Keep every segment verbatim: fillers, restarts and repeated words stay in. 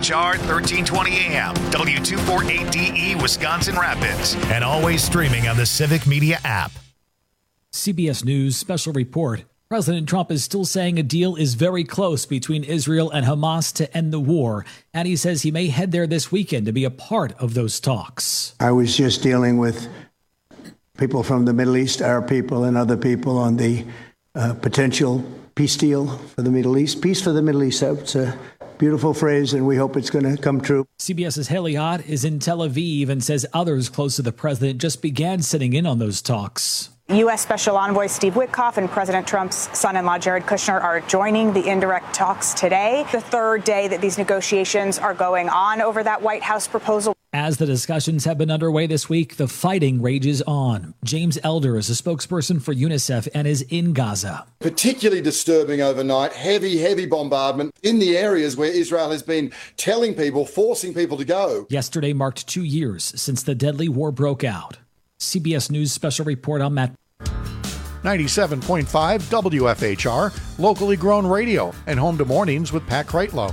H R thirteen twenty A M, W two forty-eight D E, Wisconsin Rapids, and always streaming on the Civic Media app. C B S News special report. President Trump is still saying a deal is very close between Israel and Hamas to end the war, and he says he may head there this weekend to be a part of those talks. I was just dealing with people from the Middle East, Arab people and other people on the uh, potential peace deal for the Middle East. Peace for the Middle East, that's a beautiful phrase, and we hope it's going to come true. CBS's Haley Ott is in Tel Aviv and says others close to the president just began sitting in on those talks. U S. Special Envoy Steve Witkoff and President Trump's son-in-law Jared Kushner are joining the indirect talks today, the third day that these negotiations are going on over that White House proposal. As the discussions have been underway this week, the fighting rages on. James Elder is a spokesperson for UNICEF and is in Gaza. Particularly disturbing overnight, heavy, heavy bombardment in the areas where Israel has been telling people, forcing people to go. Yesterday marked two years since the deadly war broke out. C B S News special report on Matt. ninety-seven point five W F H R, locally grown radio, and home to mornings with Pat Kreitlow.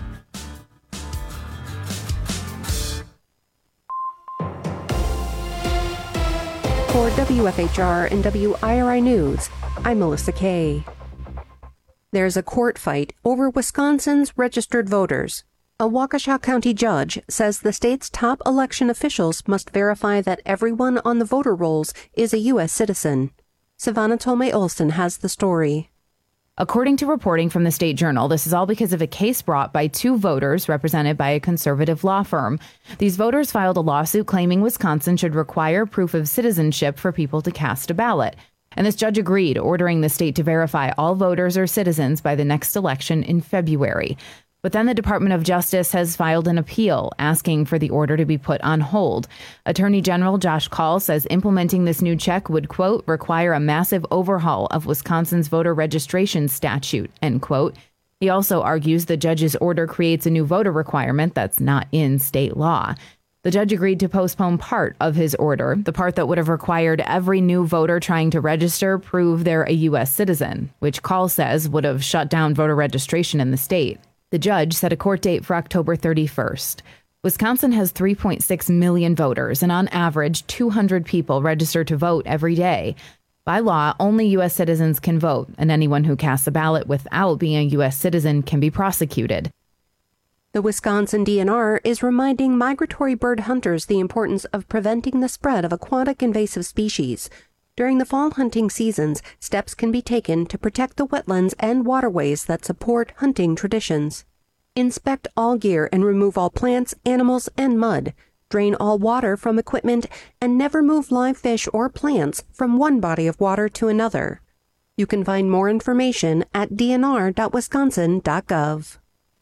For W F H R and W I R I News, I'm Melissa Kay. There's a court fight over Wisconsin's registered voters. A Waukesha County judge says the state's top election officials must verify that everyone on the voter rolls is a U S citizen. Savannah Tolmay-Olson has the story. According to reporting from the State Journal, this is all because of a case brought by two voters represented by a conservative law firm. These voters filed a lawsuit claiming Wisconsin should require proof of citizenship for people to cast a ballot. And this judge agreed, ordering the state to verify all voters or citizens by the next election in February. But then the Department of Justice has filed an appeal asking for the order to be put on hold. Attorney General Josh Kaul says implementing this new check would, quote, require a massive overhaul of Wisconsin's voter registration statute, end quote. He also argues the judge's order creates a new voter requirement that's not in state law. The judge agreed to postpone part of his order, the part that would have required every new voter trying to register prove they're a U S citizen, which Kaul says would have shut down voter registration in the state. The judge set a court date for October thirty-first. Wisconsin has three point six million voters, and on average, two hundred people register to vote every day. By law, only U S citizens can vote, and anyone who casts a ballot without being a U S citizen can be prosecuted. The Wisconsin D N R is reminding migratory bird hunters the importance of preventing the spread of aquatic invasive species. During the fall hunting seasons, steps can be taken to protect the wetlands and waterways that support hunting traditions. Inspect all gear and remove all plants, animals, and mud. Drain all water from equipment and never move live fish or plants from one body of water to another. You can find more information at d n r dot wisconsin dot gov.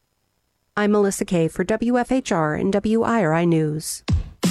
I'm Melissa Kay for W F H R and W I R I News.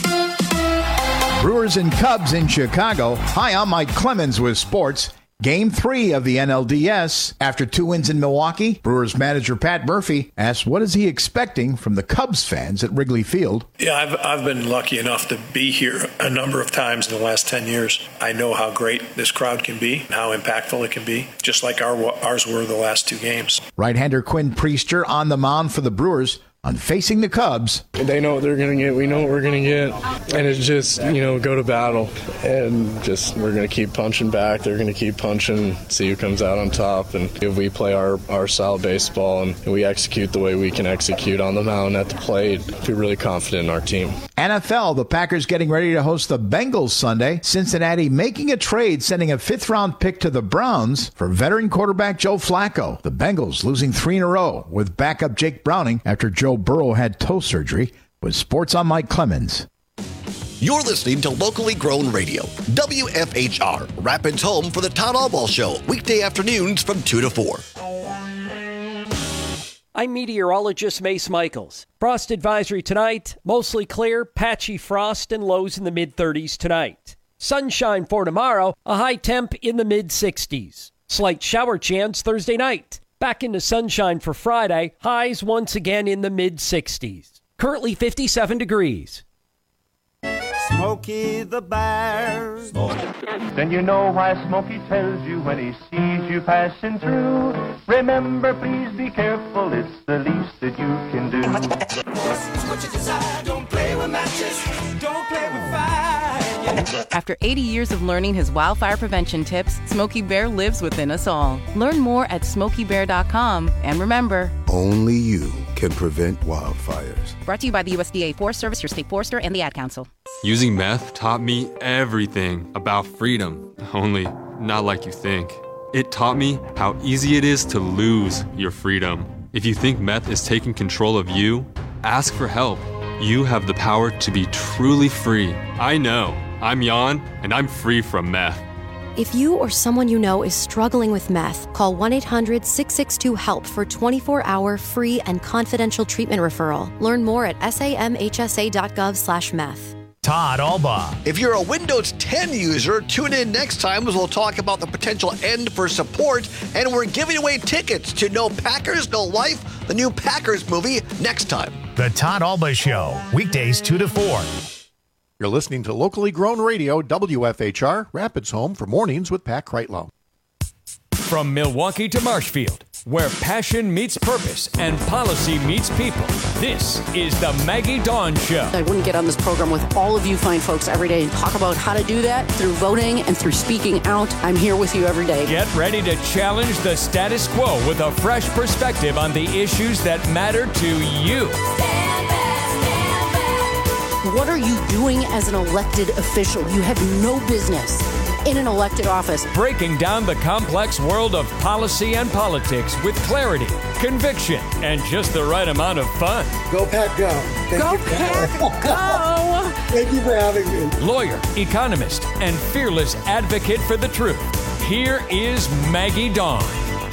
Brewers and Cubs in Chicago. Hi, I'm Mike Clemens with sports. Game three of the N L D S. After two wins in Milwaukee, Brewers manager Pat Murphy asked what is he expecting from the Cubs fans at Wrigley Field. Yeah, I've, I've been lucky enough to be here a number of times in the last ten years. I know how great this crowd can be, how impactful it can be, just like our, ours were the last two games. Right-hander Quinn Priester on the mound for the Brewers. On facing the Cubs. They know what they're going to get. We know what we're going to get. And it's just, you know, go to battle. And just, we're going to keep punching back. They're going to keep punching, see who comes out on top. And if we play our, our style of baseball and we execute the way we can execute on the mound at the plate, we're really confident in our team. N F L, the Packers getting ready to host the Bengals Sunday. Cincinnati making a trade, sending a fifth-round pick to the Browns for veteran quarterback Joe Flacco. The Bengals losing three in a row with backup Jake Browning after Joe Burrow had toe surgery. With sports, I'm Mike Clemens. You're listening to locally grown radio, W F H R, Rapids home for the Todd Albaugh Show, weekday afternoons from two to four. I'm meteorologist Mace Michaels. Frost advisory tonight, mostly clear, patchy frost and lows in the mid-thirties tonight. Sunshine for tomorrow, a high temp in the mid-sixties. Slight shower chance Thursday night. Back into sunshine for Friday, highs once again in the mid-sixties. Currently fifty-seven degrees. Smokey the Bear. Then you know why Smokey tells you when he sees you passing through. Remember, please be careful, it's the least that you can do. What you desire, don't play with matches, don't play with fire. After eighty years of learning his wildfire prevention tips, Smokey Bear lives within us all. Learn more at smokey bear dot com. And remember, only you can prevent wildfires. Brought to you by the U S D A Forest Service, your state forester, and the Ad Council. Using meth taught me everything about freedom, only not like you think. It taught me how easy it is to lose your freedom. If you think meth is taking control of you, ask for help. You have the power to be truly free. I know. I'm Jan, and I'm free from meth. If you or someone you know is struggling with meth, call one eight hundred six six two HELP for twenty-four hour free and confidential treatment referral. Learn more at samhsa.gov slash meth. Todd Alba. If you're a Windows ten user, tune in next time as we'll talk about the potential end for support, and we're giving away tickets to No Packers, No Life, the new Packers movie, next time. The Todd Alba Show, weekdays two to four. You're listening to locally grown radio, W F H R, Rapids Home for Mornings with Pat Kreitlow. From Milwaukee to Marshfield, where passion meets purpose and policy meets people, this is the Maggie Dawn Show. I wouldn't get on this program with all of you fine folks every day and talk about how to do that through voting and through speaking out. I'm here with you every day. Get ready to challenge the status quo with a fresh perspective on the issues that matter to you. What are you doing as an elected official? You have no business in an elected office. Breaking down the complex world of policy and politics with clarity, conviction, and just the right amount of fun. Go Pack Go. Thank Go you. Pack Go. Thank you for having me. Lawyer, economist, and fearless advocate for the truth. Here is Maggie Dawn.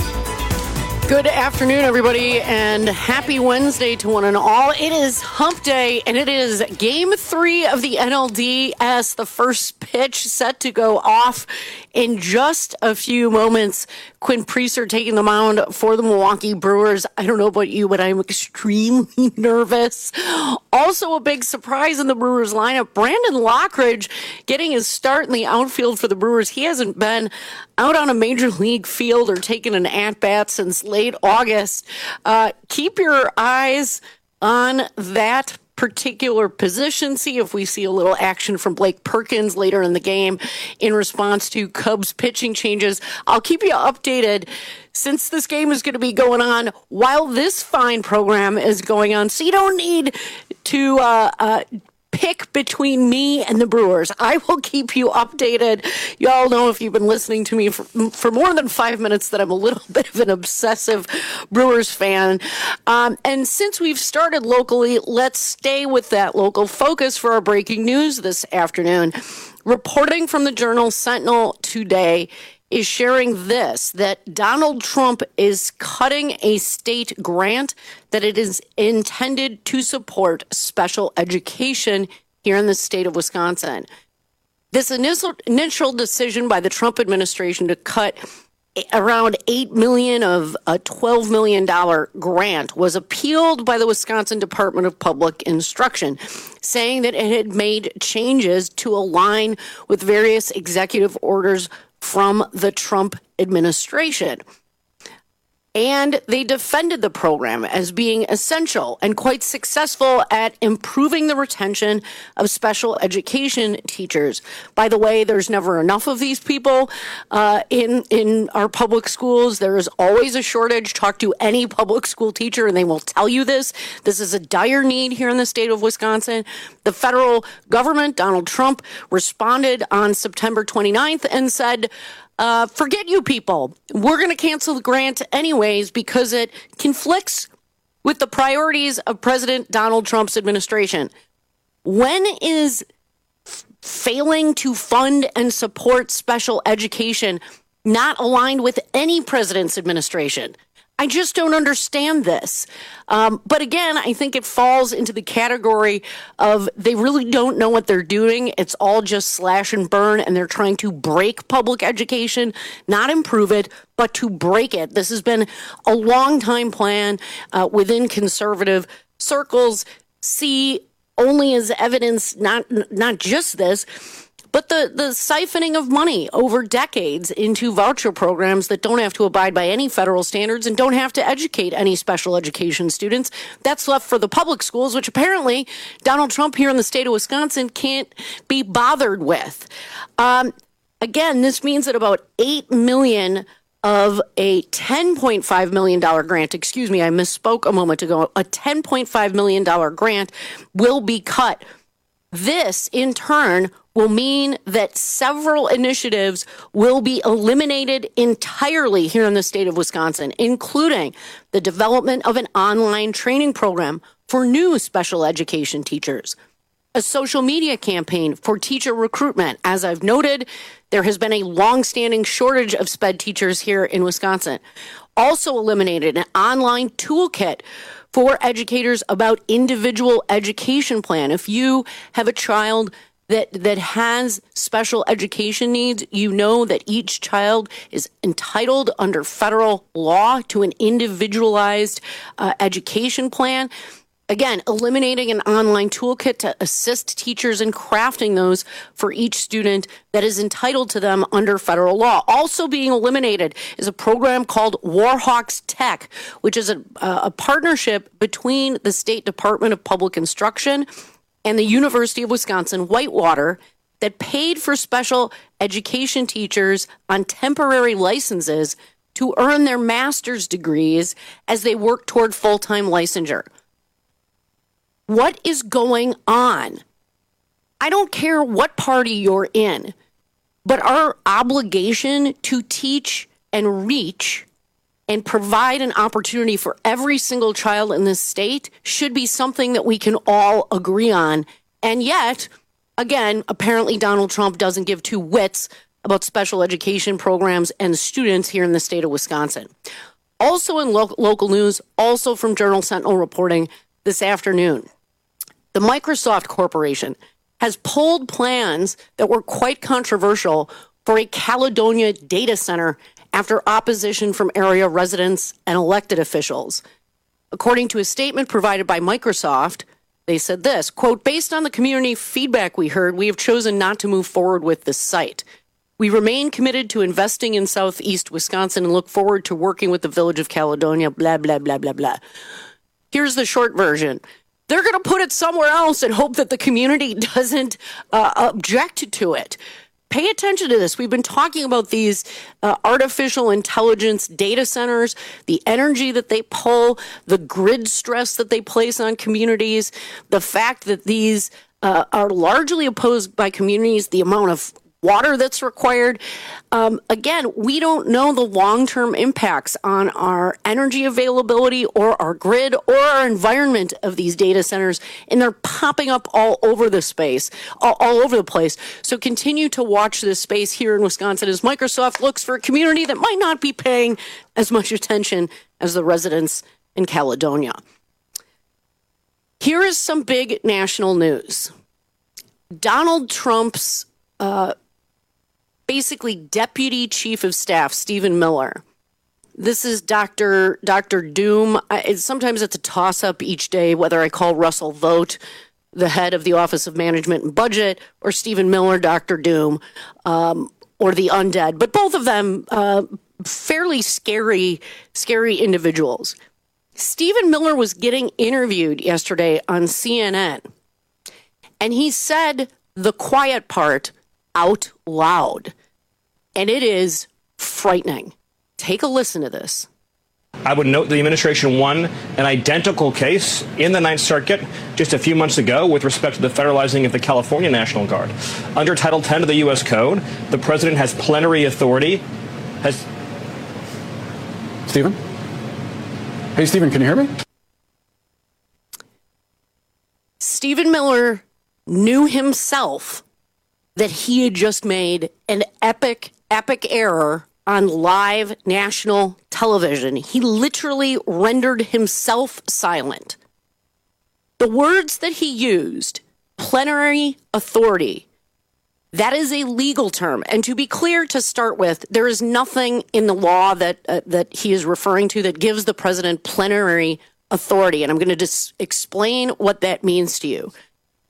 Good afternoon, everybody, and happy Wednesday to one and all. It is Hump Day, and it is Game three of the N L D S, the first pitch set to go off in just a few moments. Quinn Priester taking the mound for the Milwaukee Brewers. I don't know about you, but I'm extremely nervous. Also a big surprise in the Brewers lineup, Brandon Lockridge getting his start in the outfield for the Brewers. He hasn't been out on a major league field or taken an at-bat since late August. Uh, keep your eyes on that particular position. See if we see a little action from Blake Perkins later in the game in response to Cubs pitching changes. I'll keep you updated since this game is going to be going on while this fine program is going on. So you don't need to uh, uh, pick between me and the Brewers. I will keep you updated. Y'all know if you've been listening to me for, for more than five minutes that I'm a little bit of an obsessive Brewers fan. Um, and since we've started locally, let's stay with that local focus for our breaking news this afternoon. Reporting from the Journal Sentinel today is sharing this, that Donald Trump is cutting a state grant that it is intended to support special education here in the state of Wisconsin. This initial, initial decision by the Trump administration to cut around eight million dollars of a twelve million dollars grant was appealed by the Wisconsin Department of Public Instruction, saying that it had made changes to align with various executive orders from the Trump administration. And they defended the program as being essential and quite successful at improving the retention of special education teachers. By the way, there's never enough of these people uh, in, in our public schools. There is always a shortage. Talk to any public school teacher and they will tell you this. This is a dire need here in the state of Wisconsin. The federal government, Donald Trump, responded on September twenty-ninth and said, Uh, forget you people. We're going to cancel the grant anyways because it conflicts with the priorities of President Donald Trump's administration. When is f- failing to fund and support special education not aligned with any president's administration? I just don't understand this. Um, but again, I think it falls into the category of they really don't know what they're doing. It's all just slash and burn, and they're trying to break public education, not improve it, but to break it. This has been a long time plan uh, within conservative circles. See only as evidence, not not just this, but the, the siphoning of money over decades into voucher programs that don't have to abide by any federal standards and don't have to educate any special education students. That's left for the public schools, which apparently Donald Trump here in the state of Wisconsin can't be bothered with. Um, again, this means that about eight million dollars of a ten point five million dollars grant, excuse me, I misspoke a moment ago, a ten point five million dollars grant will be cut. This, in turn, will mean that several initiatives will be eliminated entirely here in the state of Wisconsin, including the development of an online training program for new special education teachers, a social media campaign for teacher recruitment. As I've noted, there has been a longstanding shortage of sped teachers here in Wisconsin. Also eliminated an online toolkit for educators about individual education plan. If you have a child that that has special education needs, you know that each child is entitled under federal law to an individualized uh, education plan. Again, eliminating an online toolkit to assist teachers in crafting those for each student that is entitled to them under federal law. Also being eliminated is a program called Warhawks Tech, which is a, a partnership between the State Department of Public Instruction and the University of Wisconsin-Whitewater that paid for special education teachers on temporary licenses to earn their master's degrees as they work toward full-time licensure. What is going on? I don't care what party you're in, but our obligation to teach and reach and provide an opportunity for every single child in this state should be something that we can all agree on. And yet, again, apparently Donald Trump doesn't give two wits about special education programs and students here in the state of Wisconsin. Also in lo- local news, also from Journal Sentinel reporting this afternoon, the Microsoft Corporation has pulled plans that were quite controversial for a Caledonia data center after opposition from area residents and elected officials. According to a statement provided by Microsoft, they said this, quote, based on the community feedback we heard, we have chosen not to move forward with this site. We remain committed to investing in Southeast Wisconsin and look forward to working with the village of Caledonia, blah, blah, blah, blah, blah. Here's the short version. They're going to put it somewhere else and hope that the community doesn't uh, object to it. Pay attention to this. We've been talking about these uh, artificial intelligence data centers, the energy that they pull, the grid stress that they place on communities, the fact that these uh, are largely opposed by communities, the amount of water that's required. Um, again, we don't know the long-term impacts on our energy availability or our grid or our environment of these data centers, and they're popping up all over the space, all, all over the place. So continue to watch this space here in Wisconsin as Microsoft looks for a community that might not be paying as much attention as the residents in Caledonia. Here is some big national news. Donald Trump's uh, basically deputy chief of staff, Stephen Miller. This is Doctor Doctor Doom. I, it's, sometimes it's a toss-up each day whether I call Russell Vought the head of the Office of Management and Budget or Stephen Miller, Doctor Doom, um, or the undead. But both of them uh, fairly scary, scary individuals. Stephen Miller was getting interviewed yesterday on C N N, and he said the quiet part out loud. And it is frightening. Take a listen to this. I would note the administration won an identical case in the Ninth Circuit just a few months ago with respect to the federalizing of the California National Guard. Under Title ten of the U S Code, the president has plenary authority. Has Stephen? Hey, Stephen, can you hear me? Stephen Miller knew himself that he had just made an epic, epic error on live national television. He literally rendered himself silent. The words that he used, plenary authority, that is a legal term. And to be clear to start with, there is nothing in the law that uh, that he is referring to that gives the president plenary authority. And I'm going to just explain what that means to you.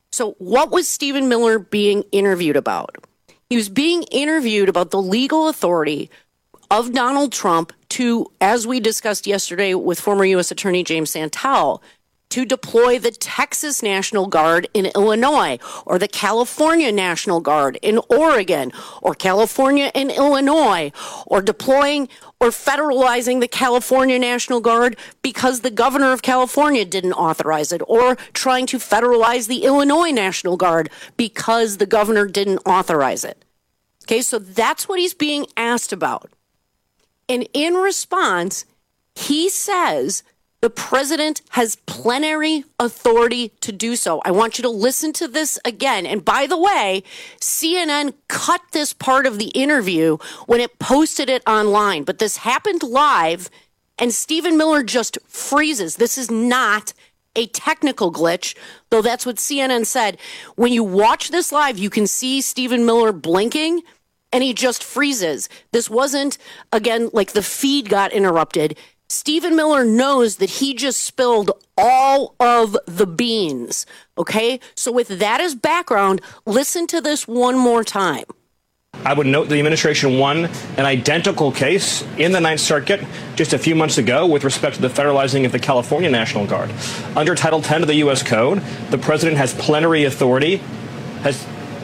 So what was Stephen Miller being interviewed about? He was being interviewed about the legal authority of Donald Trump to, as we discussed yesterday with former U S Attorney James Santel, to deploy the Texas National Guard in Illinois, or the California National Guard in Oregon, or California and Illinois, or deploying or federalizing the California National Guard because the governor of California didn't authorize it, or trying to federalize the Illinois National Guard because the governor didn't authorize it. Okay, so that's what he's being asked about. And in response, he says the president has plenary authority to do so. I want you to listen to this again. And by the way, C N N cut this part of the interview when it posted it online. But this happened live, and Stephen Miller just freezes. This is not a technical glitch, though that's what C N N said. When you watch this live, you can see Stephen Miller blinking, and he just freezes. This wasn't, again, like the feed got interrupted. Stephen Miller knows that he just spilled all of the beans, okay? So with that as background, listen to this one more time. I would note the administration won an identical case in the Ninth Circuit just a few months ago with respect to the federalizing of the California National Guard. Under Title ten of the U S Code, the president has plenary authority, has...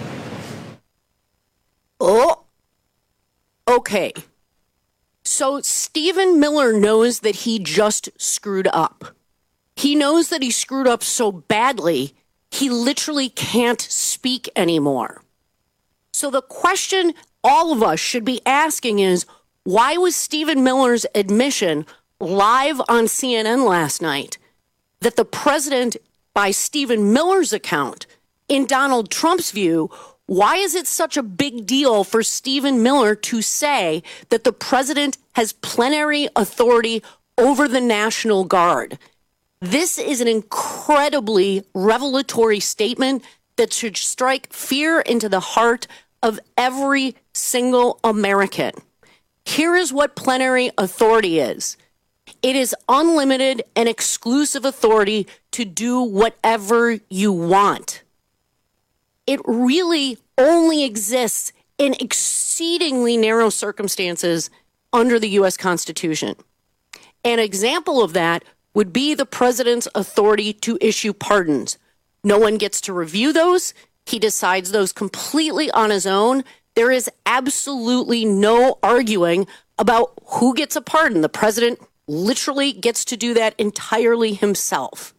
Oh, okay. So Stephen Miller knows that he just screwed up. He knows that he screwed up so badly, he literally can't speak anymore. So the question all of us should be asking is, why was Stephen Miller's admission live on C N N last night that the president, by Stephen Miller's account, in Donald Trump's view, why is it such a big deal for Stephen Miller to say that the president has plenary authority over the National Guard? This is an incredibly revelatory statement that should strike fear into the heart of every single American. Here is what plenary authority is. It is unlimited and exclusive authority to do whatever you want. It really only exists in exceedingly narrow circumstances under the U S Constitution. An example of that would be the president's authority to issue pardons. No one gets to review those. He decides those completely on his own. There is absolutely no arguing about who gets a pardon. The president literally gets to do that entirely himself.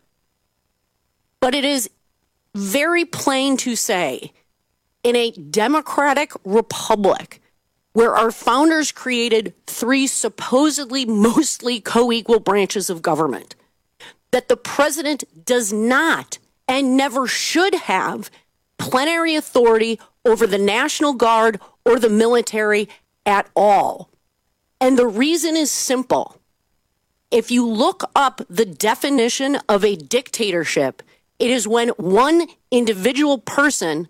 But it is very plain to say, in a democratic republic where our founders created three supposedly mostly co-equal branches of government, that the president does not and never should have plenary authority over the National Guard or the military at all. And the reason is simple. If you look up the definition of a dictatorship, it is when one individual person,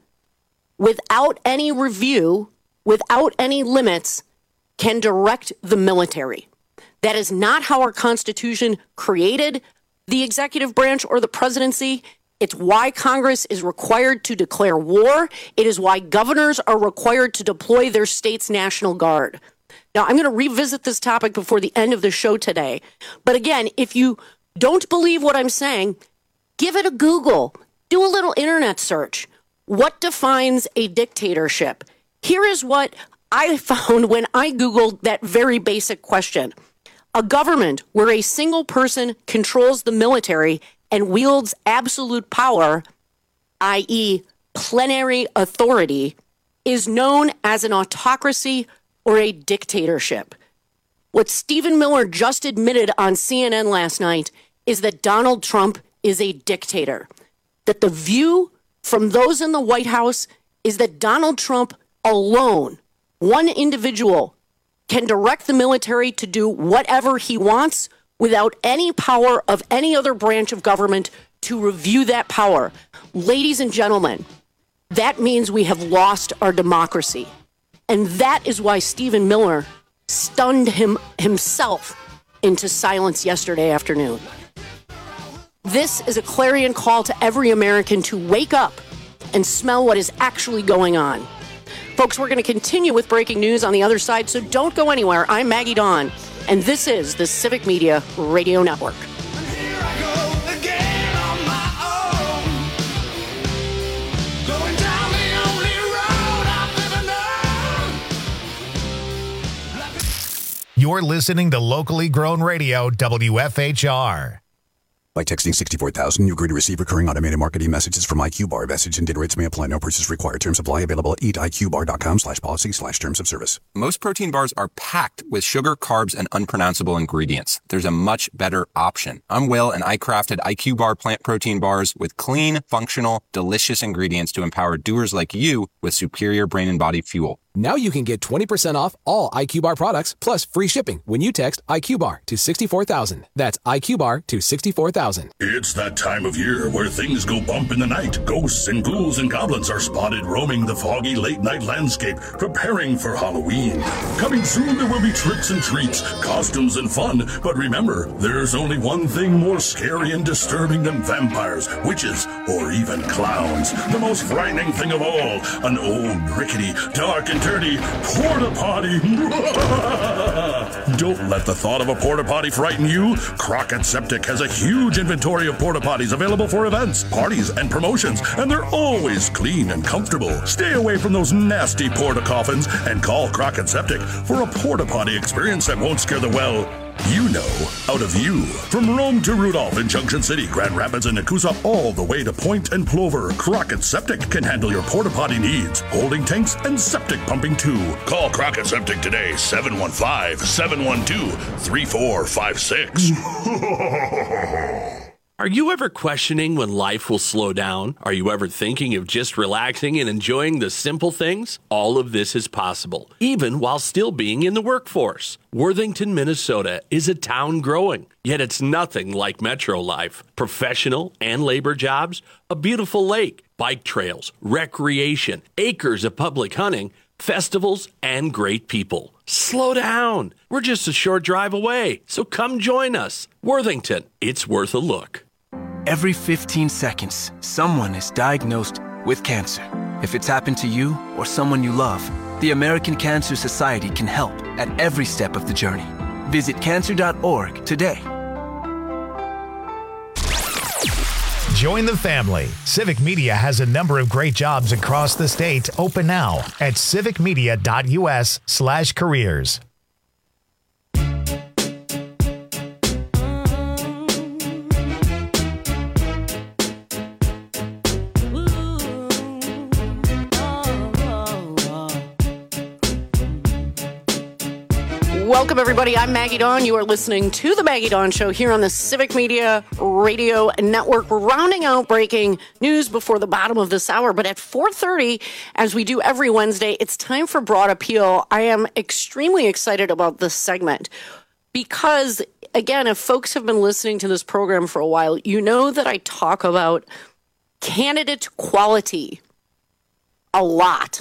without any review, without any limits, can direct the military. That is not how our Constitution created the executive branch or the presidency. It's why Congress is required to declare war. It is why governors are required to deploy their state's National Guard. Now, I'm going to revisit this topic before the end of the show today. But again, if you don't believe what I'm saying, give it a Google. Do a little internet search. What defines a dictatorship? Here is what I found when I Googled that very basic question. A government where a single person controls the military and wields absolute power, that is plenary authority, is known as an autocracy or a dictatorship. What Stephen Miller just admitted on C N N last night is that Donald Trump is a dictator. That the view from those in the White House is that Donald Trump alone, one individual, can direct the military to do whatever he wants without any power of any other branch of government to review that power. Ladies and gentlemen, that means we have lost our democracy. And that is why Stephen Miller stunned him himself into silence yesterday afternoon. This is a clarion call to every American to wake up and smell what is actually going on. Folks, we're going to continue with breaking news on the other side, so don't go anywhere. I'm Maggie Dawn, and this is the Civic Media Radio Network. You're listening to locally grown radio, W F H R. By texting sixty-four thousand, you agree to receive recurring automated marketing messages from IQBar. Message and data rates may apply. No purchase required. Terms apply. Available at eat I Q bar dot com slash policy slash terms of service. Most protein bars are packed with sugar, carbs, and unpronounceable ingredients. There's a much better option. I'm Will, and I crafted IQBar plant protein bars with clean, functional, delicious ingredients to empower doers like you with superior brain and body fuel. Now you can get twenty percent off all IQBar products plus free shipping when you text IQBar to sixty-four thousand. That's IQBar to sixty-four thousand. It's that time of year where things go bump in the night. Ghosts and ghouls and goblins are spotted roaming the foggy late-night landscape, preparing for Halloween. Coming soon, there will be tricks and treats, costumes and fun. But remember, there's only one thing more scary and disturbing than vampires, witches, or even clowns. The most frightening thing of all, an old, rickety, dark, and dirty porta potty. Don't let the thought of a porta potty frighten you. Crockett Septic has a huge inventory of porta potties available for events, parties, and promotions, and they're always clean and comfortable. Stay away from those nasty porta coffins and call Crockett Septic for a porta potty experience that won't scare the well, you know, out of you. From Rome to Rudolph in Junction City, Grand Rapids, and Nakusa, all the way to Point and Plover, Crockett Septic can handle your porta potty needs, holding tanks and septic pumping too. Call Crockett Septic today, seven one five, seven one two, three four five six. Are you ever questioning when life will slow down? Are you ever thinking of just relaxing and enjoying the simple things? All of this is possible, even while still being in the workforce. Worthington, Minnesota is a town growing, yet it's nothing like metro life. Professional and labor jobs, a beautiful lake, bike trails, recreation, acres of public hunting, festivals, and great people. Slow down. We're just a short drive away, so come join us. Worthington, it's worth a look. Every fifteen seconds, someone is diagnosed with cancer. If it's happened to you or someone you love, the American Cancer Society can help at every step of the journey. Visit cancer dot org today. Join the family. Civic Media has a number of great jobs across the state open now at civic media dot U S slash careers. Welcome, everybody. I'm Maggie Dawn. You are listening to The Maggie Dawn Show here on the Civic Media Radio Network. We're rounding out breaking news before the bottom of this hour. But at four thirty, as we do every Wednesday, it's time for Broad Appeal. I am extremely excited about this segment because, again, if folks have been listening to this program for a while, you know that I talk about candidate quality a lot.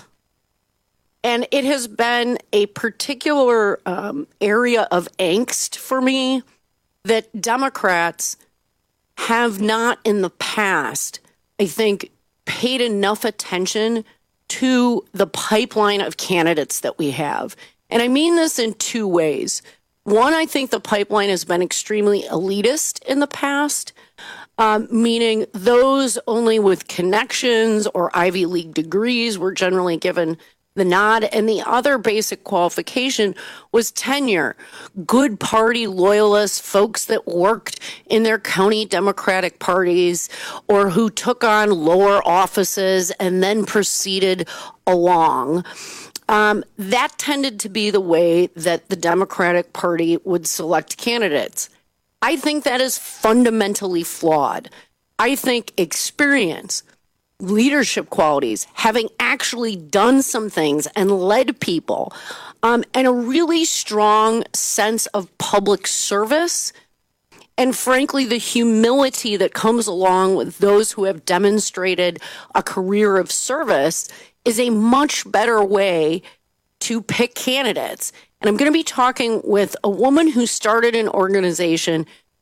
And it has been a particular um, area of angst for me that Democrats have not in the past, I think, paid enough attention to the pipeline of candidates that we have. And I mean this in two ways. One, I think the pipeline has been extremely elitist in the past, um, meaning those only with connections or Ivy League degrees were generally given the nod. And the other basic qualification was tenure. Good party loyalists, folks that worked in their county Democratic parties or who took on lower offices and then proceeded along. Um, that tended to be the way that the Democratic Party would select candidates. I think that is fundamentally flawed. I think experience, leadership qualities, having actually done some things and led people, um, and a really strong sense of public service, and frankly, the humility that comes along with those who have demonstrated a career of service is a much better way to pick candidates. And I'm going to be talking with a woman who started an organization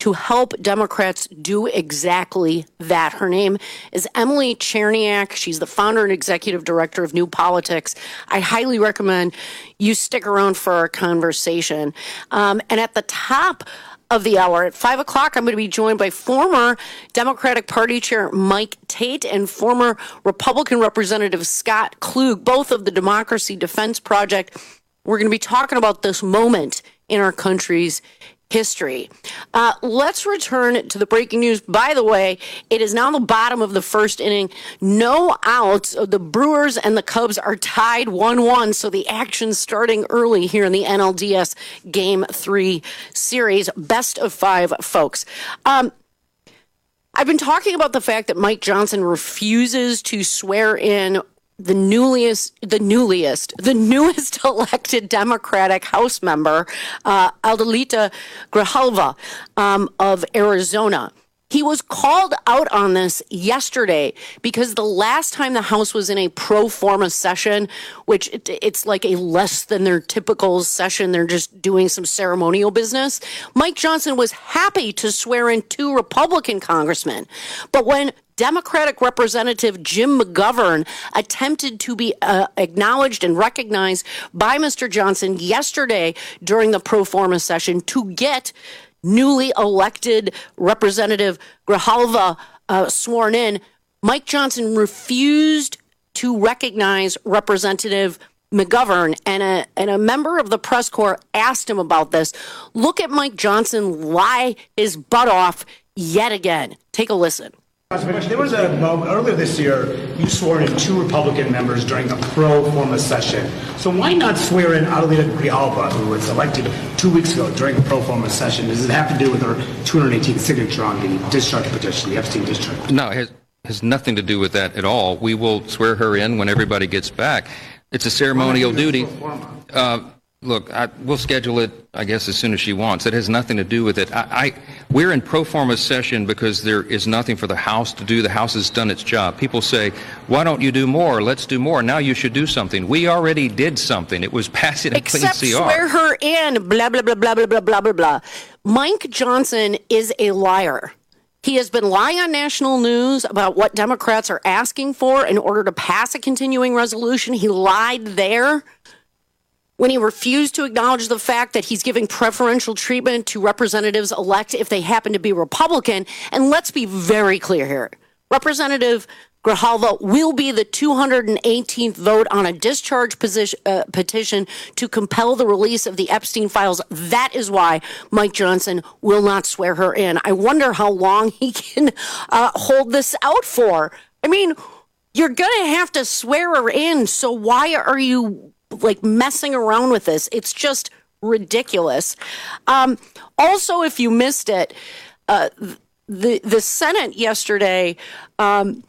to help Democrats do exactly that. Her name is Emily Cherniak. She's the founder and executive director of New Politics. I highly recommend you stick around for our conversation. Um, and at the top of the hour, at five o'clock, I'm going to be joined by former Democratic Party Chair Mike Tate and former Republican Representative Scott Klug, both of the Democracy Defense Project. We're going to be talking about this moment in our country's history. Uh, let's return to the breaking news. By the way, it is now the bottom of the first inning. No outs. The Brewers and the Cubs are tied one one, so the action's starting early here in the N L D S Game three series. Best of five, folks. Um, I've been talking about the fact that Mike Johnson refuses to swear in the newliest, the newliest, the newest elected Democratic House member, uh, Adelita Grijalva um, of Arizona. He was called out on this yesterday because the last time the House was in a pro forma session, which it, it's like a less than their typical session, they're just doing some ceremonial business, Mike Johnson was happy to swear in two Republican congressmen. But when Democratic Representative Jim McGovern attempted to be uh, acknowledged and recognized by Mister Johnson yesterday during the pro forma session to get newly elected Representative Grijalva uh, sworn in, Mike Johnson refused to recognize Representative McGovern, and a, and a member of the press corps asked him about this. Look at Mike Johnson lie his butt off yet again. Take a listen. There was a moment earlier this year, you swore in two Republican members during a pro forma session. So why not swear in Adelita Grijalva, who was elected two weeks ago during the pro forma session? Does it have to do with her two hundred eighteenth signature on the discharge petition, the Epstein discharge? No, it has, has nothing to do with that at all. We will swear her in when everybody gets back. It's a ceremonial duty. Uh, Look, I, we'll schedule it, I guess, as soon as she wants. It has nothing to do with it. I, I, we're in pro forma session because there is nothing for the House to do. The House has done its job. People say, why don't you do more? Let's do more. Now you should do something. We already did something. It was pass it and clean C R. Except swear her in, blah, blah, blah, blah, blah, blah, blah, blah, blah. Mike Johnson is a liar. He has been lying on national news about what Democrats are asking for in order to pass a continuing resolution. He lied there when he refused to acknowledge the fact that he's giving preferential treatment to representatives elect if they happen to be Republican. And let's be very clear here. Representative Grijalva will be the two hundred eighteenth vote on a discharge position, uh, petition to compel the release of the Epstein files. That is why Mike Johnson will not swear her in. I wonder how long he can uh, hold this out for. I mean, you're going to have to swear her in, so why are you like messing around with this? It's just ridiculous. Um, also, if you missed it, uh, the the Senate yesterday um,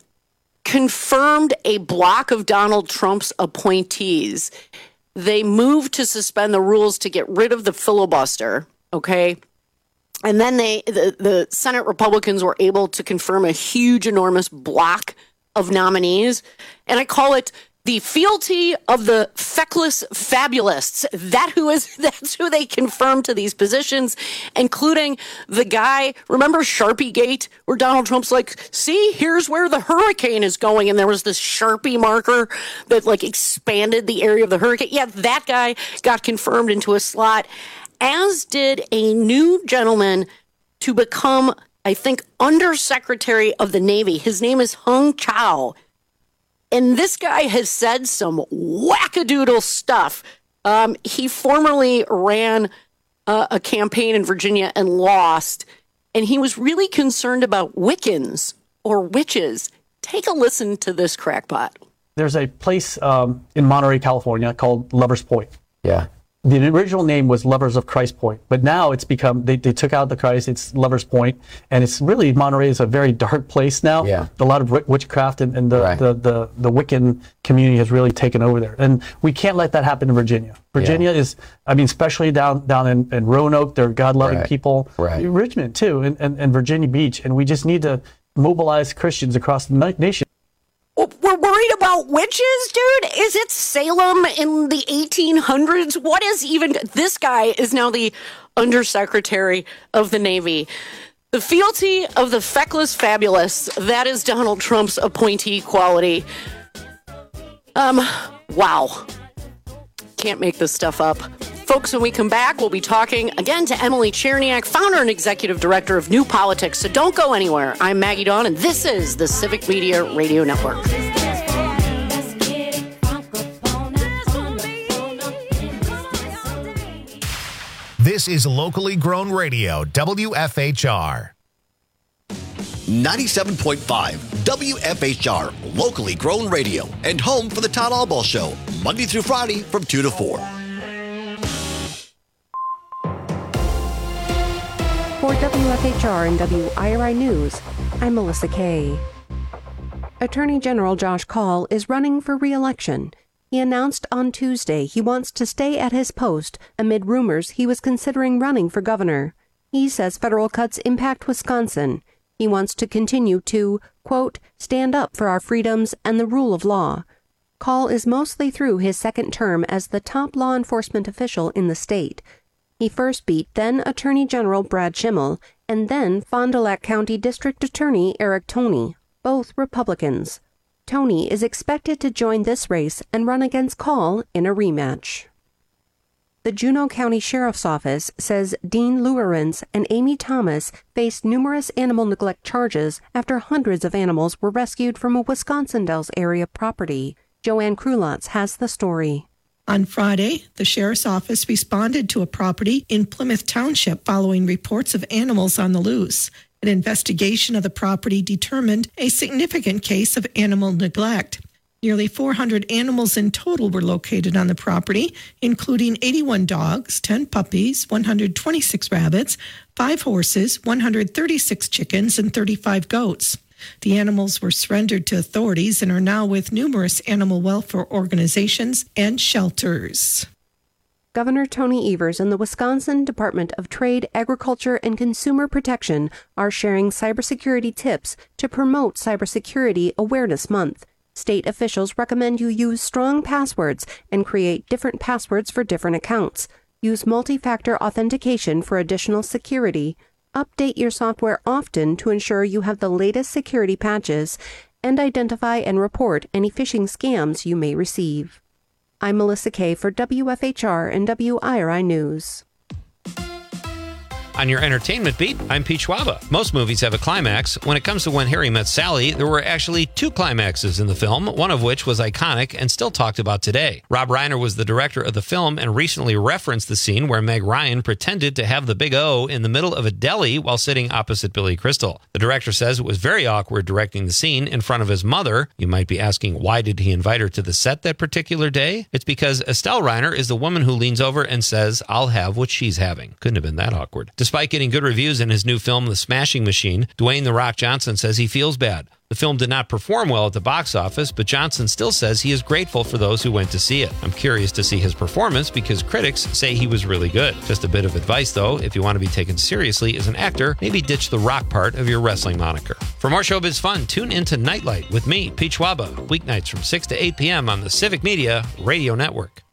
confirmed a block of Donald Trump's appointees. They moved to suspend the rules to get rid of the filibuster. Okay. And then they the, the Senate Republicans were able to confirm a huge, enormous block of nominees. And I call it the fealty of the feckless fabulists. That who is that's who they confirmed to these positions, including the guy, remember Sharpie Gate, where Donald Trump's like, see, here's where the hurricane is going, and there was this Sharpie marker that like expanded the area of the hurricane. Yeah, that guy got confirmed into a slot, as did a new gentleman to become, I think, Undersecretary of the Navy. His name is Hung Chow. And this guy has said some wackadoodle stuff. Um, he formerly ran uh, a campaign in Virginia and lost. And he was really concerned about Wiccans or witches. Take a listen to this crackpot. There's a place um, in Monterey, California called Lovers Point. Yeah. The original name was Lovers of Christ Point, but now it's become, they, they took out the Christ, it's Lovers Point, and it's really, Monterey is a very dark place now. Yeah. A lot of witchcraft and, and the, right. the, the, the Wiccan community has really taken over there. And we can't let that happen in Virginia. Virginia yeah. is, I mean, especially down down in, in Roanoke, they're God-loving right. people. Right. Richmond, too, and, and, and Virginia Beach, and we just need to mobilize Christians across the nation. We're worried about witches, dude? Is it Salem in the eighteen hundreds? What is even... This guy is now the Undersecretary of the Navy. The fealty of the feckless fabulous. That is Donald Trump's appointee quality. Um, wow. Can't make this stuff up. Folks, when we come back, we'll be talking again to Emily Cherniak, founder and executive director of New Politics. So don't go anywhere. I'm Maggie Dawn, and this is the Civic Media Radio Network. This is locally grown radio, W F H R. ninety-seven point five W F H R, locally grown radio, and home for the Todd Albaugh Show, Monday through Friday from two to four. For W F H R and W I R I News, I'm Melissa Kay. Attorney General Josh Kaul is running for re-election. He announced on Tuesday he wants to stay at his post amid rumors he was considering running for governor. He says federal cuts impact Wisconsin. He wants to continue to, quote, stand up for our freedoms and the rule of law. Kaul is mostly through his second term as the top law enforcement official in the state. He first beat then Attorney General Brad Schimmel and then Fond du Lac County District Attorney Eric Toney, both Republicans. Toney is expected to join this race and run against Kaul in a rematch. The Juneau County Sheriff's Office says Dean Lewirance and Amy Thomas faced numerous animal neglect charges after hundreds of animals were rescued from a Wisconsin Dells area property. Joanne Krulotz has the story. On Friday, the Sheriff's Office responded to a property in Plymouth Township following reports of animals on the loose. An investigation of the property determined a significant case of animal neglect. Nearly four hundred animals in total were located on the property, including eighty-one dogs, ten puppies, one hundred twenty-six rabbits, five horses, one hundred thirty-six chickens, and thirty-five goats. The animals were surrendered to authorities and are now with numerous animal welfare organizations and shelters. Governor Tony Evers and the Wisconsin Department of Trade, Agriculture, and Consumer Protection are sharing cybersecurity tips to promote Cybersecurity Awareness Month. State officials recommend you use strong passwords and create different passwords for different accounts. Use multi-factor authentication for additional security. Update your software often to ensure you have the latest security patches, and identify and report any phishing scams you may receive. I'm Melissa Kay for W F H R and W I R I News. On your entertainment beat, I'm Pete Schwaba. Most movies have a climax. When it comes to When Harry Met Sally, there were actually two climaxes in the film, one of which was iconic and still talked about today. Rob Reiner was the director of the film and recently referenced the scene where Meg Ryan pretended to have the big O in the middle of a deli while sitting opposite Billy Crystal. The director says it was very awkward directing the scene in front of his mother. You might be asking, why did he invite her to the set that particular day? It's because Estelle Reiner is the woman who leans over and says, I'll have what she's having. Couldn't have been that awkward. Despite getting good reviews in his new film, The Smashing Machine, Dwayne "The Rock" Johnson says he feels bad. The film did not perform well at the box office, but Johnson still says he is grateful for those who went to see it. I'm curious to see his performance because critics say he was really good. Just a bit of advice, though, if you want to be taken seriously as an actor, maybe ditch the rock part of your wrestling moniker. For more showbiz fun, tune into Nightlight with me, Pete Schwaba, weeknights from six to eight p.m. on the Civic Media Radio Network.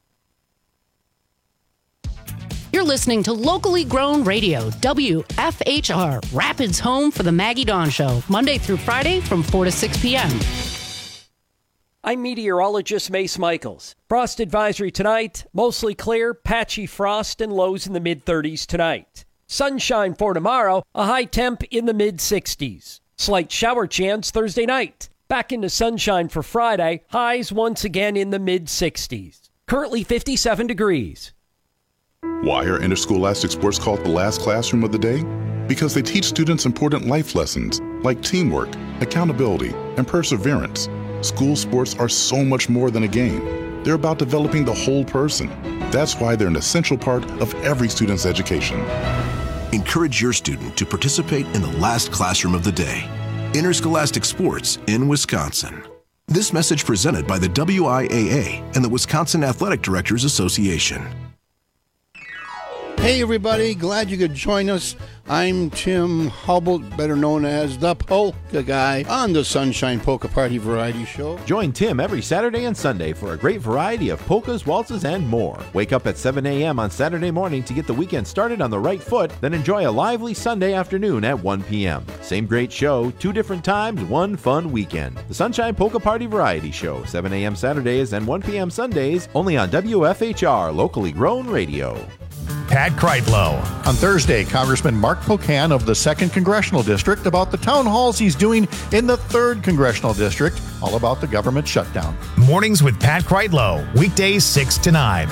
You're listening to locally grown radio, W F H R, Rapids home for the Maggie Dawn Show, Monday through Friday from four to six p.m. I'm meteorologist Mace Michaels. Frost advisory tonight, mostly clear, patchy frost and lows in the mid-thirties tonight. Sunshine for tomorrow, a high temp in the mid-sixties. Slight shower chance Thursday night. Back into sunshine for Friday, highs once again in the mid-sixties. Currently fifty-seven degrees. Why are interscholastic sports called the last classroom of the day? Because they teach students important life lessons like teamwork, accountability, and perseverance. School sports are so much more than a game. They're about developing the whole person. That's why they're an essential part of every student's education. Encourage your student to participate in the last classroom of the day. Interscholastic sports in Wisconsin. This message presented by the W I A A and the Wisconsin Athletic Directors Association. Hey, everybody. Glad you could join us. I'm Tim Hubble, better known as the Polka Guy, on the Sunshine Polka Party Variety Show. Join Tim every Saturday and Sunday for a great variety of polkas, waltzes, and more. Wake up at seven a.m. on Saturday morning to get the weekend started on the right foot, then enjoy a lively Sunday afternoon at one p.m. Same great show, two different times, one fun weekend. The Sunshine Polka Party Variety Show, seven a.m. Saturdays and one p.m. Sundays, only on W F H R, locally grown radio. Pat Kreitlow. On Thursday, Congressman Mark Pocan of the second Congressional District about the town halls he's doing in the third Congressional District, all about the government shutdown. Mornings with Pat Kreitlow, weekdays six to nine.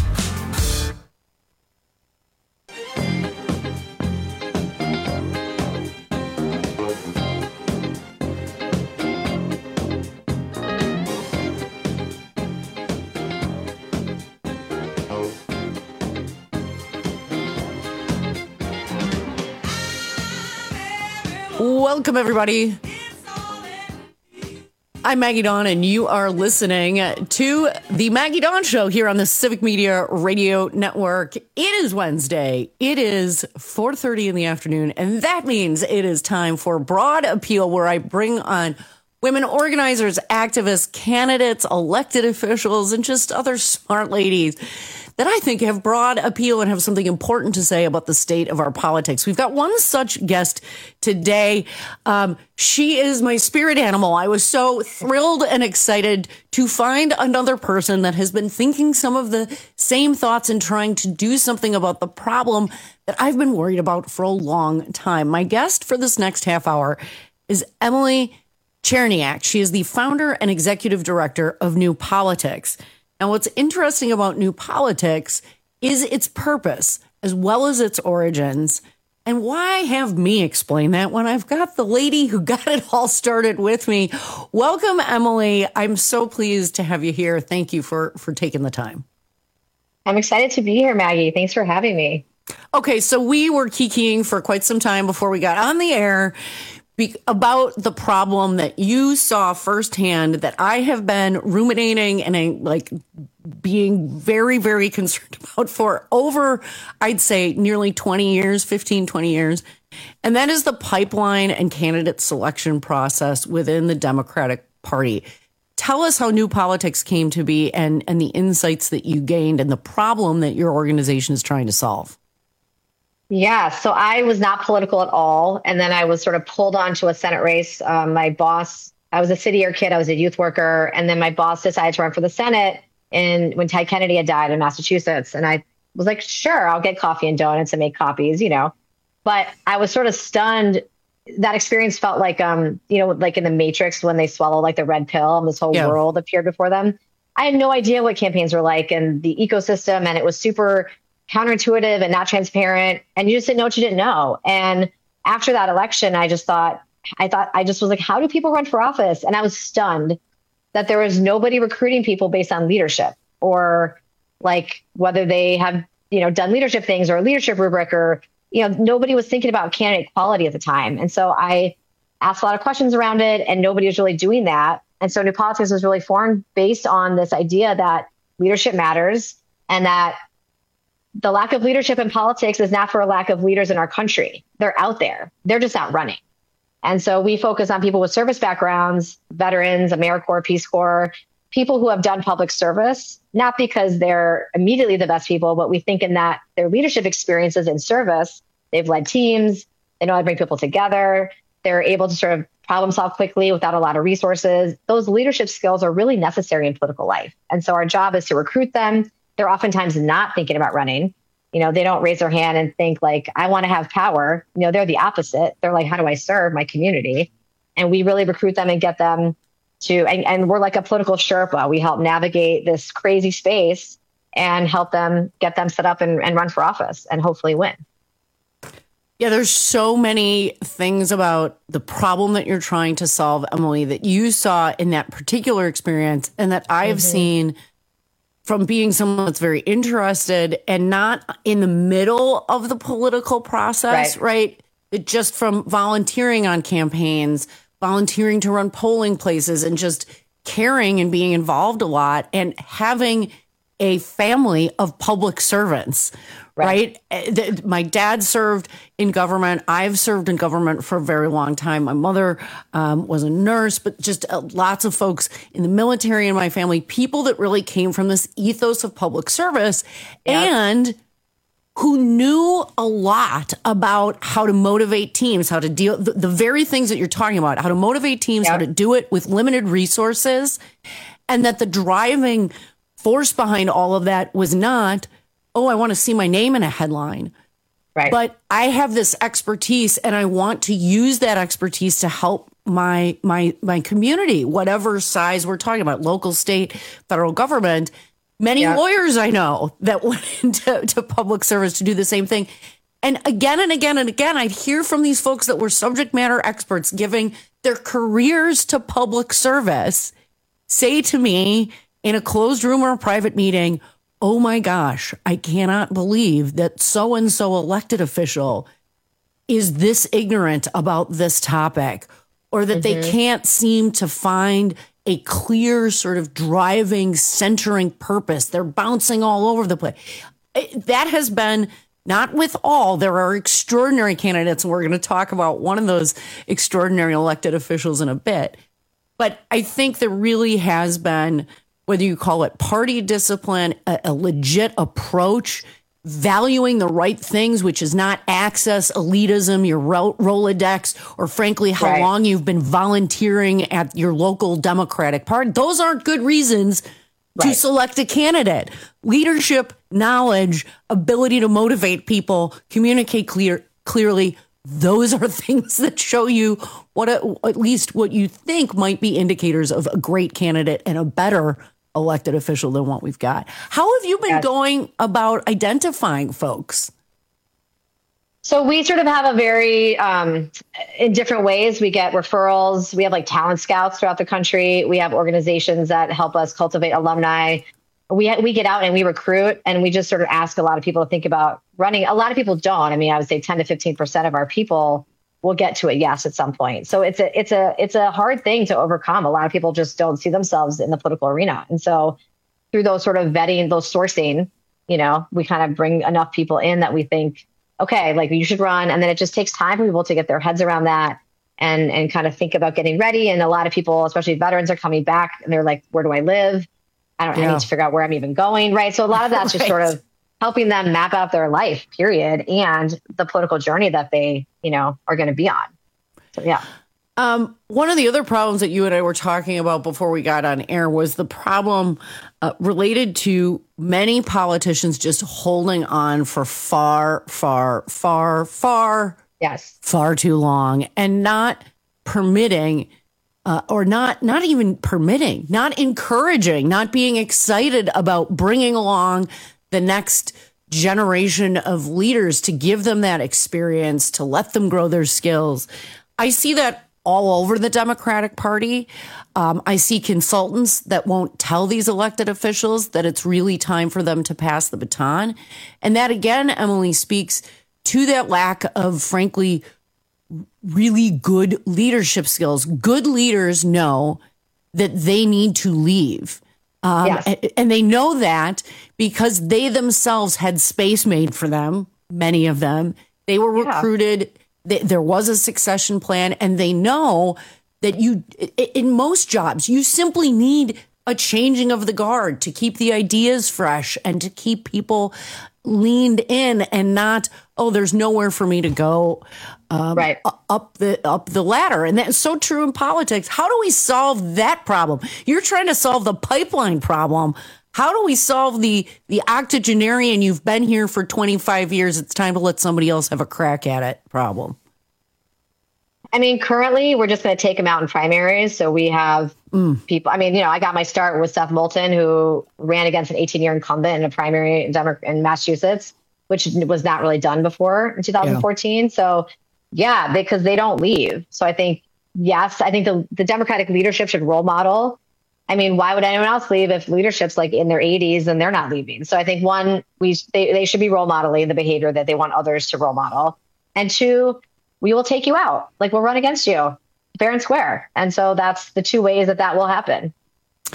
Welcome, everybody. I'm Maggie Dawn, and you are listening to the Maggie Dawn Show here on the Civic Media Radio Network. It is Wednesday. It is four thirty in the afternoon, and that means it is time for Broad Appeal, where I bring on women organizers, activists, candidates, elected officials, and just other smart ladies that I think have broad appeal and have something important to say about the state of our politics. We've got one such guest today. Um, she is my spirit animal. I was so thrilled and excited to find another person that has been thinking some of the same thoughts and trying to do something about the problem that I've been worried about for a long time. My guest for this next half hour is Emily Cherniak. She is the founder and executive director of New Politics. Now, what's interesting about New Politics is its purpose as well as its origins. And why have me explain that when I've got the lady who got it all started with me? Welcome, Emily. I'm so pleased to have you here. Thank you for, for taking the time. I'm excited to be here, Maggie. Thanks for having me. Okay, so we were kikiing for quite some time before we got on the air Be- about the problem that you saw firsthand that I have been ruminating and I, like being very, very concerned about for over, I'd say, nearly twenty years, fifteen, twenty years. And that is the pipeline and candidate selection process within the Democratic Party. Tell us how New Politics came to be and, and the insights that you gained and the problem that your organization is trying to solve. Yeah, so I was not political at all. And then I was sort of pulled onto a Senate race. Um, my boss, I was a city year kid. I was a youth worker. And then my boss decided to run for the Senate and when Ted Kennedy had died in Massachusetts. And I was like, sure, I'll get coffee and donuts and make copies, you know. But I was sort of stunned. That experience felt like, um, you know, like in the Matrix when they swallow like the red pill and this whole yeah. world appeared before them. I had no idea what campaigns were like and the ecosystem. And it was super counterintuitive and not transparent. And you just didn't know what you didn't know. And after that election, I just thought, I thought, I just was like, how do people run for office? And I was stunned that there was nobody recruiting people based on leadership or like whether they have, you know, done leadership things or a leadership rubric or, you know, nobody was thinking about candidate quality at the time. And so I asked a lot of questions around it and nobody was really doing that. And so New Politics was really formed based on this idea that leadership matters and that the lack of leadership in politics is not for a lack of leaders in our country. They're out there. They're just not running. And so we focus on people with service backgrounds, veterans, AmeriCorps, Peace Corps, people who have done public service, not because they're immediately the best people, but we think in that their leadership experiences in service, they've led teams, they know how to bring people together, they're able to sort of problem solve quickly without a lot of resources. Those leadership skills are really necessary in political life. And so our job is to recruit them. They're oftentimes not thinking about running. You know, they don't raise their hand and think like, I want to have power. You know, they're the opposite. They're like, how do I serve my community? And we really recruit them and get them to, and, and we're like a political Sherpa. We help navigate this crazy space and help them get them set up and, and run for office and hopefully win. Yeah, there's so many things about the problem that you're trying to solve, Emily, that you saw in that particular experience and that I've mm-hmm. seen from being someone that's very interested and not in the middle of the political process, right? right? Just from volunteering on campaigns, volunteering to run polling places and just caring and being involved a lot and having a family of public servants, right? right? My dad served in government. I've served in government for a very long time. My mother um, was a nurse, but just uh, lots of folks in the military in my family, people that really came from this ethos of public service yep. and who knew a lot about how to motivate teams, how to deal, the, the very things that you're talking about, how to motivate teams, yep. how to do it with limited resources, and that the driving force behind all of that was not, oh, I want to see my name in a headline. Right. But I have this expertise and I want to use that expertise to help my my my community, whatever size we're talking about, local, state, federal government. Many yeah. lawyers I know that went into to public service to do the same thing. And again and again and again, I'd hear from these folks that were subject matter experts giving their careers to public service say to me in a closed room or a private meeting, oh my gosh, I cannot believe that so-and-so elected official is this ignorant about this topic, or that mm-hmm. they can't seem to find a clear sort of driving, centering purpose. They're bouncing all over the place. That has been, not with all, there are extraordinary candidates, and we're going to talk about one of those extraordinary elected officials in a bit. But I think there really has been, whether you call it party discipline, a, a legit approach, valuing the right things, which is not access, elitism, your Ro- Rolodex, or frankly, how right. long you've been volunteering at your local Democratic Party. Those aren't good reasons right. to select a candidate. Leadership, knowledge, ability to motivate people, communicate clear, clearly, those are things that show you what, a, at least what you think might be indicators of a great candidate and a better elected official than what we've got. How have you been yes. going about identifying folks? So we sort of have a very, um, in different ways, we get referrals. We have like talent scouts throughout the country. We have organizations that help us cultivate alumni. We ha- we get out and we recruit, and we just sort of ask a lot of people to think about running. A lot of people don't. I mean, I would say ten to fifteen percent of our people will get to a yes at some point. So it's a it's a it's a hard thing to overcome. A lot of people just don't see themselves in the political arena. And so through those sort of vetting, those sourcing, you know, we kind of bring enough people in that we think, okay, like you should run. And then it just takes time for people to get their heads around that and and kind of think about getting ready. And a lot of people, especially veterans, are coming back and they're like, where do I live? I don't yeah. I need to figure out where I'm even going. Right. So a lot of that's just right. sort of helping them map out their life, period, and the political journey that they, you know, are going to be on. So, yeah. Um, one of the other problems that you and I were talking about before we got on air was the problem uh, related to many politicians just holding on for far, far, far, far, yes, far too long, and not permitting Uh, or not, not even permitting, not encouraging, not being excited about bringing along the next generation of leaders to give them that experience, to let them grow their skills. I see that all over the Democratic Party. Um, I see consultants that won't tell these elected officials that it's really time for them to pass the baton. And that, again, Emily, speaks to that lack of, frankly, really good leadership skills. Good leaders know that they need to leave. Um, yes. and, and they know that because they themselves had space made for them, many of them. They were yeah. recruited. They, there was a succession plan. And they know that you, in most jobs, you simply need a changing of the guard to keep the ideas fresh and to keep people leaned in and not, oh, there's nowhere for me to go um, right. up the up the ladder. And that's so true in politics. How do we solve that problem? You're trying to solve the pipeline problem. How do we solve the the octogenarian, you've been here for twenty-five years, it's time to let somebody else have a crack at it problem? I mean, currently, we're just going to take them out in primaries. So we have mm. people. I mean, you know, I got my start with Seth Moulton, who ran against an eighteen-year incumbent in a primary in, Demo- in Massachusetts, which was not really done before in two thousand fourteen. Yeah. So, yeah, because they don't leave. So I think, yes, I think the, the Democratic leadership should role model. I mean, why would anyone else leave if leadership's like in their eighties and they're not leaving? So I think, one, we they, they should be role modeling the behavior that they want others to role model. And two, we will take you out. Like, we'll run against you fair and square. And so that's the two ways that that will happen.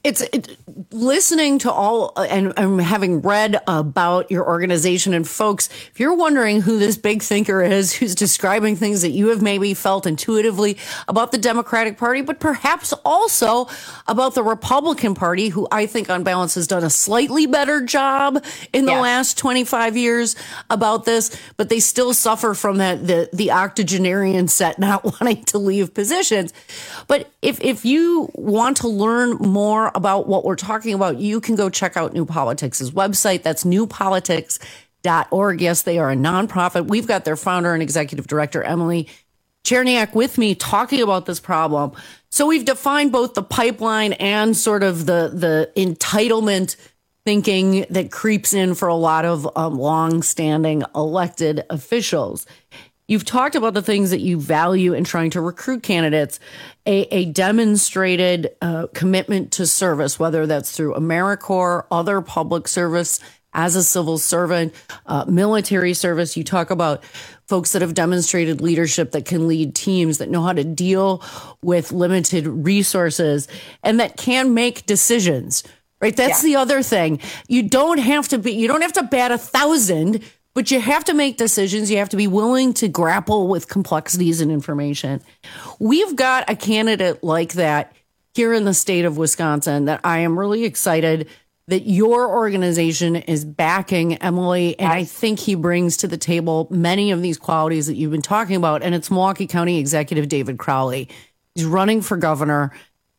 It's it, listening to all and, and having read about your organization. And folks, if you're wondering who this big thinker is, who's describing things that you have maybe felt intuitively about the Democratic Party, but perhaps also about the Republican Party, who I think on balance has done a slightly better job in the Yes. last twenty-five years about this, but they still suffer from that the, the octogenarian set not wanting to leave positions. But if, if you want to learn more about what we're talking about, you can go check out New Politics' website. That's new politics dot org. Yes, they are a nonprofit. We've got their founder and executive director, Emily Cherniak, with me talking about this problem. So we've defined both the pipeline and sort of the, the entitlement thinking that creeps in for a lot of um, long-standing elected officials. You've talked about the things that you value in trying to recruit candidates, a, a demonstrated uh, commitment to service, whether that's through AmeriCorps, other public service, as a civil servant, uh, military service. You talk about folks that have demonstrated leadership that can lead teams, that know how to deal with limited resources, and that can make decisions, right? That's Yeah. the other thing. You don't have to be, you don't have to bat a thousand, but you have to make decisions. You have to be willing to grapple with complexities and information. We've got a candidate like that here in the state of Wisconsin that I am really excited that your organization is backing, Emily. And I think he brings to the table many of these qualities that you've been talking about. And it's Milwaukee County Executive David Crowley. He's running for governor.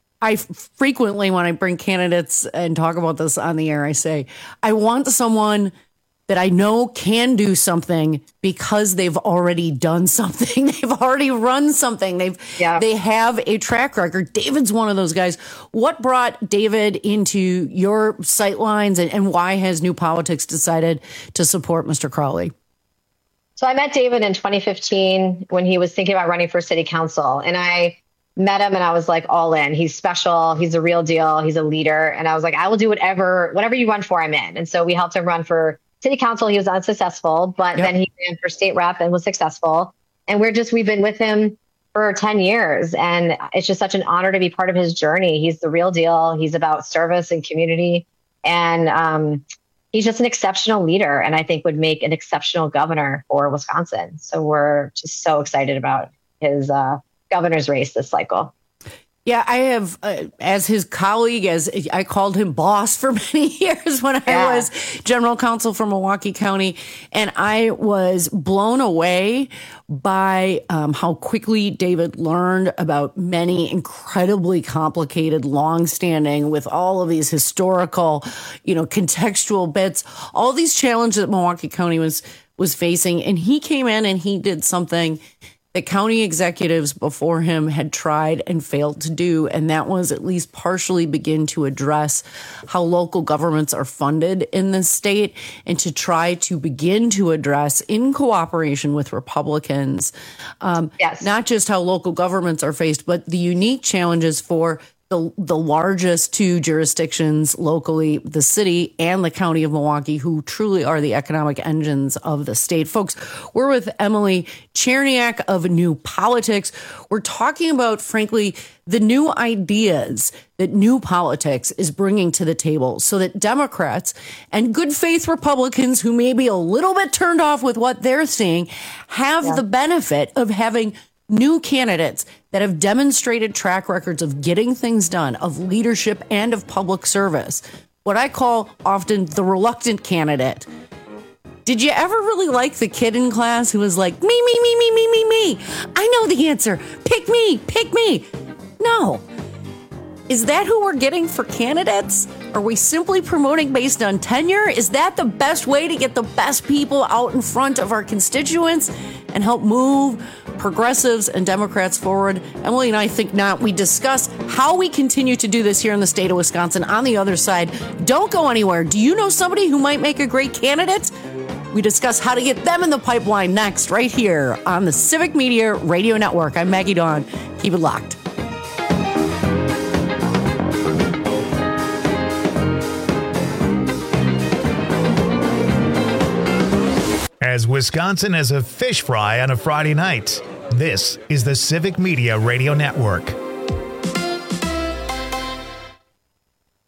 I frequently, when I bring candidates and talk about this on the air, I say, I want someone that I know can do something because they've already done something. They've already run something. They've Yeah. they have a track record. David's one of those guys. What brought David into your sightlines, and, and why has New Politics decided to support Mister Crowley? So I met David in twenty fifteen when he was thinking about running for city council, and I met him and I was like all in. He's special. He's a real deal. He's a leader. And I was like, I will do whatever, whatever you run for, I'm in. And so we helped him run for city council. He was unsuccessful, but Yep. then he ran for state rep and was successful. And we're just, we've been with him for ten years. And it's just such an honor to be part of his journey. He's the real deal. He's about service and community. And um, he's just an exceptional leader, and I think would make an exceptional governor for Wisconsin. So we're just so excited about his uh, governor's race this cycle. Yeah, I have, uh, as his colleague, as I called him boss for many years when Yeah. I was general counsel for Milwaukee County. And I was blown away by um, how quickly David learned about many incredibly complicated, longstanding, with all of these historical, you know, contextual bits, all these challenges that Milwaukee County was, was facing. And he came in and he did something that county executives before him had tried and failed to do, and that was at least partially begin to address how local governments are funded in this state, and to try to begin to address, in cooperation with Republicans, um, Yes. not just how local governments are faced, but the unique challenges for the the largest two jurisdictions locally, the city and the county of Milwaukee, who truly are the economic engines of the state. Folks, we're with Emily Cherniak of New Politics. We're talking about, frankly, the new ideas that New Politics is bringing to the table so that Democrats and good faith Republicans who may be a little bit turned off with what they're seeing have Yeah. the benefit of having new candidates that have demonstrated track records of getting things done, of leadership and of public service. What I call often the reluctant candidate. Did you ever really like the kid in class who was like, me, me, me, me, me, me, me? I know the answer. Pick me, pick me. No. Is that who we're getting for candidates? Are we simply promoting based on tenure? Is that the best way to get the best people out in front of our constituents and help move progressives and Democrats forward? Emily and I think not. We discuss how we continue to do this here in the state of Wisconsin. On the other side, don't go anywhere. Do you know somebody who might make a great candidate? We discuss how to get them in the pipeline next, right here on the Civic Media Radio Network. I'm Maggie Dawn. Keep it locked. As Wisconsin as a fish fry on a Friday night, this is the Civic Media Radio Network.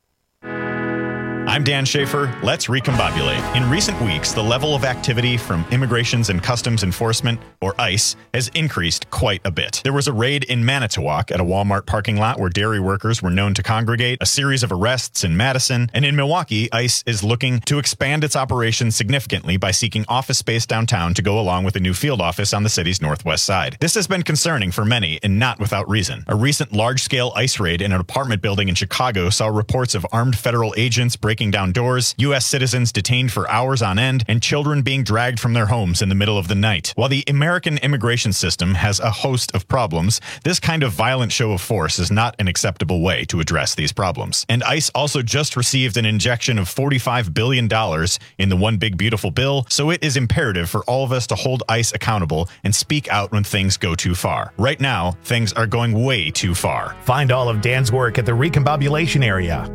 I'm Dan Schaefer. Let's recombobulate. In recent weeks, the level of activity from Immigrations and Customs Enforcement, or ICE, has increased quite a bit. There was a raid in Manitowoc at a Walmart parking lot where dairy workers were known to congregate, a series of arrests in Madison, and in Milwaukee, ICE is looking to expand its operations significantly by seeking office space downtown to go along with a new field office on the city's northwest side. This has been concerning for many, and not without reason. A recent large-scale ICE raid in an apartment building in Chicago saw reports of armed federal agents breaking down doors, U S citizens detained for hours on end, and children being dragged from their homes in the middle of the night. While the American immigration system has a host of problems, this kind of violent show of force is not an acceptable way to address these problems. And ICE also just received an injection of forty-five billion dollars in the One Big Beautiful Bill, so it is imperative for all of us to hold ICE accountable and speak out when things go too far. Right now, things are going way too far. Find all of Dan's work at the Recombobulation Area.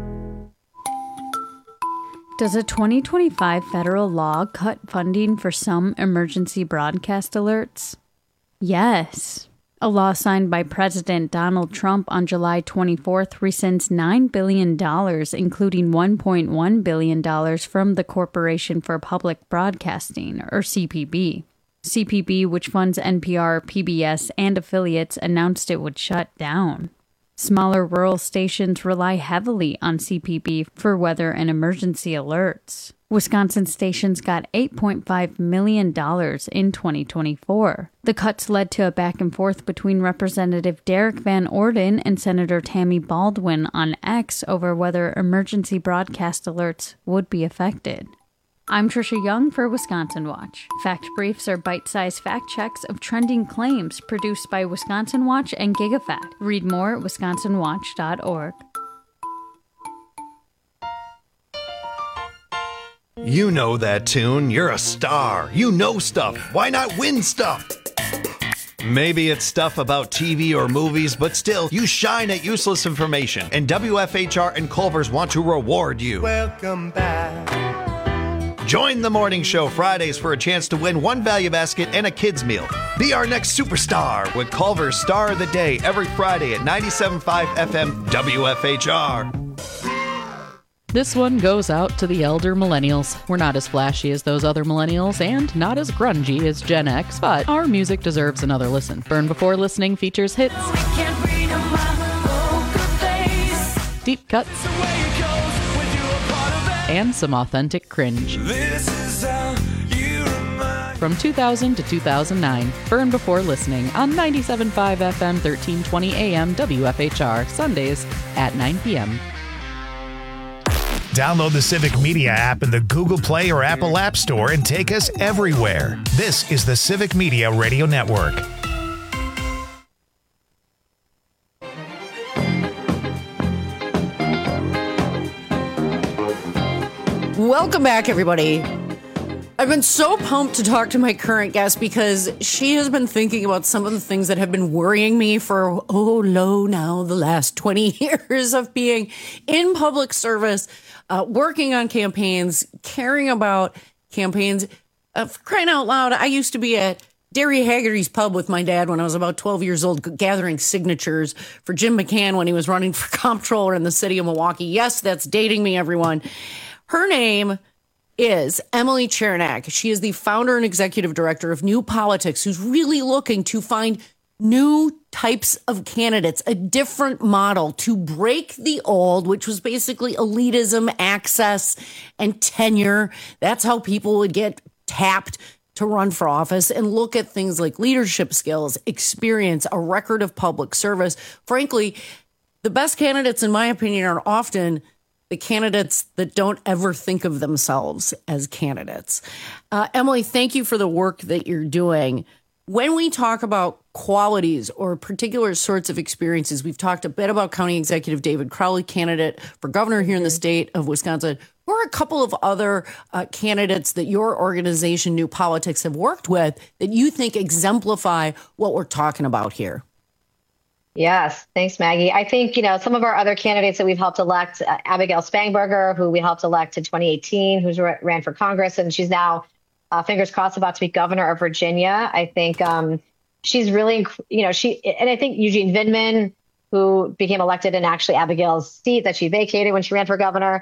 Does a twenty twenty-five federal law cut funding for some emergency broadcast alerts? Yes. A law signed by President Donald Trump on July twenty-fourth rescinds nine billion dollars, including one point one billion dollars from the Corporation for Public Broadcasting, or C P B. C P B, which funds N P R, P B S, and affiliates, announced it would shut down. Smaller rural stations rely heavily on C P B for weather and emergency alerts. Wisconsin stations got eight point five million dollars in twenty twenty-four. The cuts led to a back and forth between Representative Derek Van Orden and Senator Tammy Baldwin on X over whether emergency broadcast alerts would be affected. I'm Trisha Young for Wisconsin Watch. Fact Briefs are bite-sized fact checks of trending claims produced by Wisconsin Watch and GigaFact. Read more at wisconsin watch dot org. You know that tune. You're a star. You know stuff. Why not win stuff? Maybe it's stuff about T V or movies, but still, you shine at useless information. And W F H R and Culver's want to reward you. Welcome back. Join the morning show Fridays for a chance to win one value basket and a kid's meal. Be our next superstar with Culver's Star of the Day every Friday at ninety-seven point five F M W F H R. This one goes out to the elder millennials. We're not as flashy as those other millennials and not as grungy as Gen X, but our music deserves another listen. Burn Before Listening features hits, deep cuts, and some authentic cringe. From two thousand to two thousand nine, Burn Before Listening on ninety-seven point five F M, thirteen twenty A M W F H R, Sundays at nine p.m. Download the Civic Media app in the Google Play or Apple App Store and take us everywhere. This is the Civic Media Radio Network. Welcome back, everybody. I've been so pumped to talk to my current guest because she has been thinking about some of the things that have been worrying me for, oh, lo, now the last twenty years of being in public service, uh, working on campaigns, caring about campaigns. Uh, for crying out loud, I used to be at Derry Haggerty's pub with my dad when I was about twelve years old, gathering signatures for Jim McCann when he was running for comptroller in the city of Milwaukee. Yes, that's dating me, everyone. Her name is Emily Chernak. She is the founder and executive director of New Politics, who's really looking to find new types of candidates, a different model to break the old, which was basically elitism, access, and tenure. That's how people would get tapped to run for office, and look at things like leadership skills, experience, a record of public service. Frankly, the best candidates, in my opinion, are often the candidates that don't ever think of themselves as candidates. Uh, Emily, thank you for the work that you're doing. When we talk about qualities or particular sorts of experiences, we've talked a bit about County Executive David Crowley, candidate for governor here in the state of Wisconsin, or a couple of other uh, candidates that your organization, New Politics, have worked with that you think exemplify what we're talking about here. Yes. Thanks, Maggie. I think, you know, some of our other candidates that we've helped elect, uh, Abigail Spangberger, who we helped elect in twenty eighteen, who's ra- ran for Congress, and she's now, uh, fingers crossed, about to be governor of Virginia. I think um, she's really, you know, she, and I think Eugene Vindman, who became elected in actually Abigail's seat that she vacated when she ran for governor.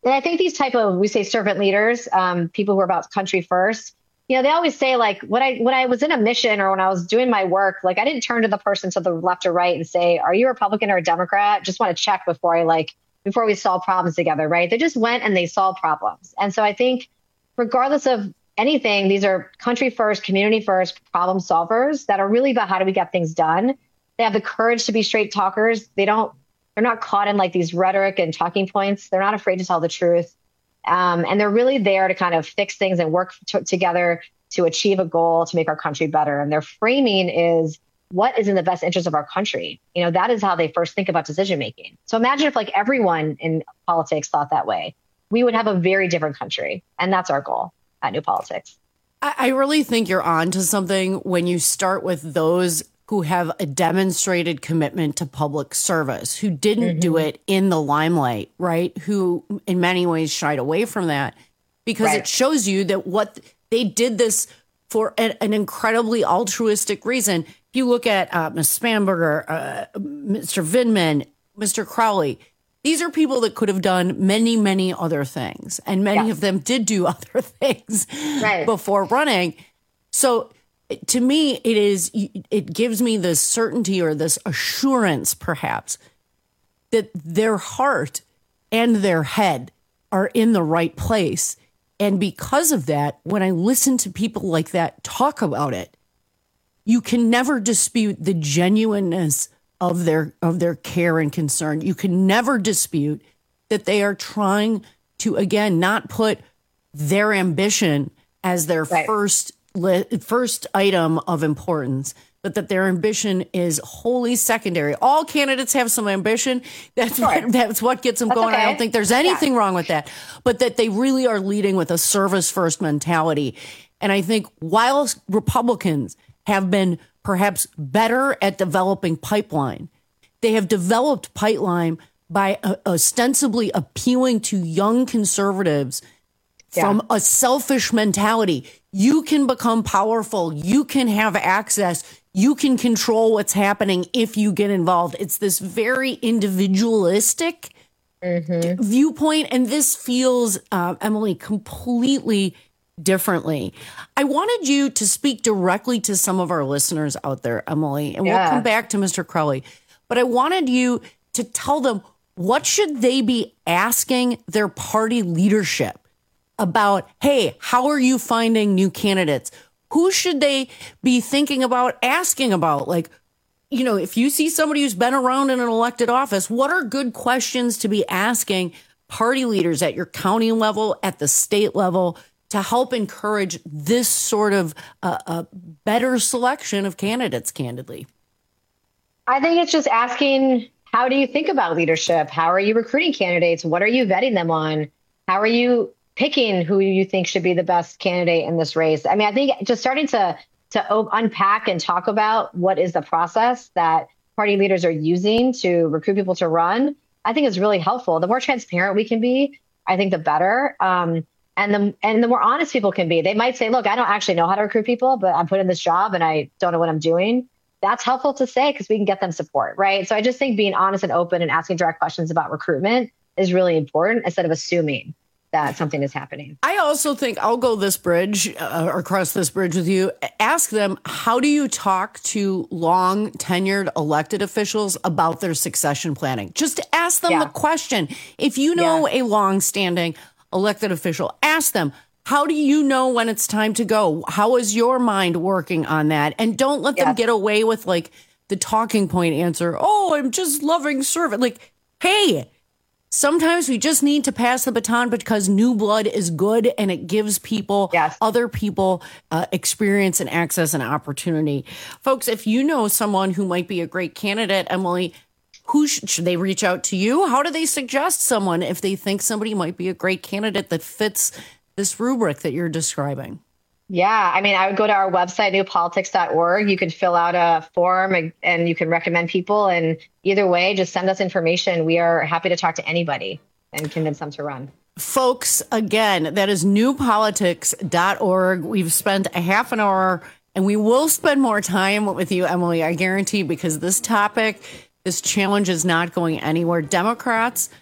And I think these type of, we say servant leaders, um, people who are about country first, you know, they always say like when I, when I was in a mission or when I was doing my work, like I didn't turn to the person to the left or right and say, are you a Republican or a Democrat? Just want to check before I like, before we solve problems together, right? They just went and they solved problems. And so I think regardless of anything, these are country first, community first problem solvers that are really about how do we get things done. They have the courage to be straight talkers. They don't, they're not caught in like these rhetoric and talking points. They're not afraid to tell the truth. Um, and they're really there to kind of fix things and work t- together to achieve a goal to make our country better. And their framing is what is in the best interest of our country. You know, that is how they first think about decision making. So imagine if like everyone in politics thought that way, we would have a very different country. And that's our goal at New Politics. I, I really think you're on to something when you start with those who have a demonstrated commitment to public service, who didn't mm-hmm. do it in the limelight, right? Who in many ways shied away from that because right. it shows you that what they did this for an, an incredibly altruistic reason. If you look at uh, Miz Spanberger, uh, Mister Vindman, Mister Crowley, these are people that could have done many, many other things. And many yes. of them did do other things right. before running. So to me, it is, it gives me this certainty or this assurance, perhaps, that their heart and their head are in the right place. And because of that, when I listen to people like that talk about it, you can never dispute the genuineness of their of their care and concern. You can never dispute that they are trying to, again, not put their ambition as their right. first first item of importance, but that their ambition is wholly secondary. All candidates have some ambition. That's sure. what, that's what gets them that's going. Okay. I don't think there's anything yeah. wrong with that, but that they really are leading with a service first mentality. And I think while Republicans have been perhaps better at developing pipeline, they have developed pipeline by uh, ostensibly appealing to young conservatives yeah. from a selfish mentality. You can become powerful. You can have access. You can control what's happening if you get involved. It's this very individualistic mm-hmm. viewpoint. And this feels, uh, Emily, completely differently. I wanted you to speak directly to some of our listeners out there, Emily, and yeah. we'll come back to Mister Crowley. But I wanted you to tell them, what should they be asking their party leadership about, hey, how are you finding new candidates? Who should they be thinking about asking about? Like, you know, if you see somebody who's been around in an elected office, what are good questions to be asking party leaders at your county level, at the state level, to help encourage this sort of uh, a better selection of candidates, candidly? I think it's just asking, how do you think about leadership? How are you recruiting candidates? What are you vetting them on? How are you picking who you think should be the best candidate in this race? I mean, I think just starting to to unpack and talk about what is the process that party leaders are using to recruit people to run, I think is really helpful. The more transparent we can be, I think the better. Um, and the and the more honest people can be. They might say, look, I don't actually know how to recruit people, but I'm put in this job and I don't know what I'm doing. That's helpful to say because we can get them support, right? So I just think being honest and open and asking direct questions about recruitment is really important instead of assuming that something is happening. I also think I'll go this bridge uh, or cross this bridge with you. Ask them, how do you talk to long tenured elected officials about their succession planning? Just ask them yeah. the question. If you know yeah. a long standing elected official, ask them, how do you know when it's time to go? How is your mind working on that? And don't let them yes. get away with like the talking point answer. Oh, I'm just loving service. Like, hey, sometimes we just need to pass the baton because new blood is good and it gives people, yes. other people, uh, experience and access and opportunity. Folks, if you know someone who might be a great candidate, Emily, who should, should they reach out to you? How do they suggest someone if they think somebody might be a great candidate that fits this rubric that you're describing? Yeah, I mean, I would go to our website, new politics dot org. You can fill out a form and, and you can recommend people. And either way, just send us information. We are happy to talk to anybody and convince them to run. Folks, again, that is new politics dot org. We've spent a half an hour and we will spend more time with you, Emily, I guarantee, because this topic, this challenge is not going anywhere. Democrats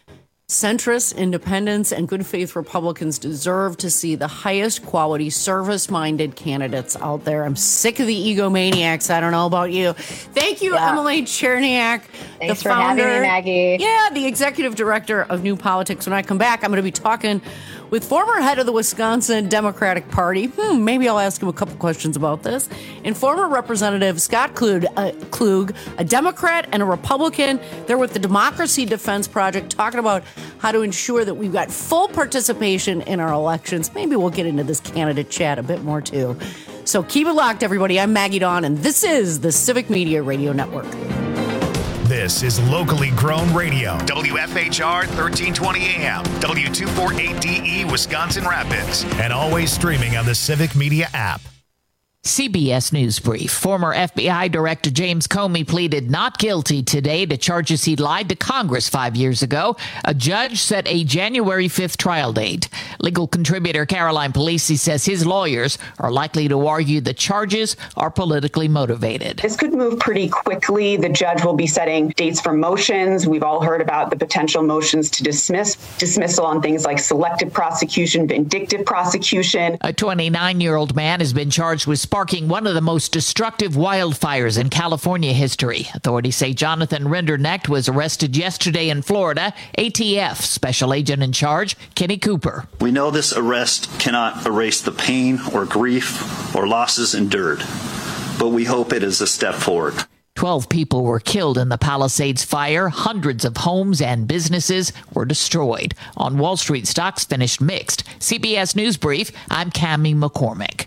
Centrists, independents, and good faith Republicans deserve to see the highest quality, service-minded candidates out there. I'm sick of the egomaniacs. I don't know about you. Thank you, yeah. Emily Cherniak, Thanks the for founder, having me, Maggie. Yeah, the executive director of New Politics. When I come back, I'm going to be talking with former head of the Wisconsin Democratic Party. Hmm, maybe I'll ask him a couple questions about this. And former Representative Scott Klug, uh, Klug, a Democrat and a Republican. They're with the Democracy Defense Project, talking about how to ensure that we've got full participation in our elections. Maybe we'll get into this candidate chat a bit more, too. So keep it locked, everybody. I'm Maggie Dawn, and this is the Civic Media Radio Network. This is locally grown radio. W F H R thirteen twenty A M, W two forty-eight D E, Wisconsin Rapids, and always streaming on the Civic Media app. C B S News Brief. Former F B I Director James Comey pleaded not guilty today to charges he lied to Congress five years ago. A judge set a January fifth trial date. Legal contributor Caroline Polisi says his lawyers are likely to argue the charges are politically motivated. This could move pretty quickly. The judge will be setting dates for motions. We've all heard about the potential motions to dismiss, dismissal on things like selective prosecution, vindictive prosecution. A twenty-nine-year-old man has been charged with sparking one of the most destructive wildfires in California history. Authorities say Jonathan Rinderknecht was arrested yesterday in Florida. A T F Special Agent in charge, Kenny Cooper. We know this arrest cannot erase the pain or grief or losses endured, but we hope it is a step forward. Twelve people were killed in the Palisades fire. Hundreds of homes and businesses were destroyed. On Wall Street, stocks finished mixed. C B S News Brief, I'm Cammie McCormick.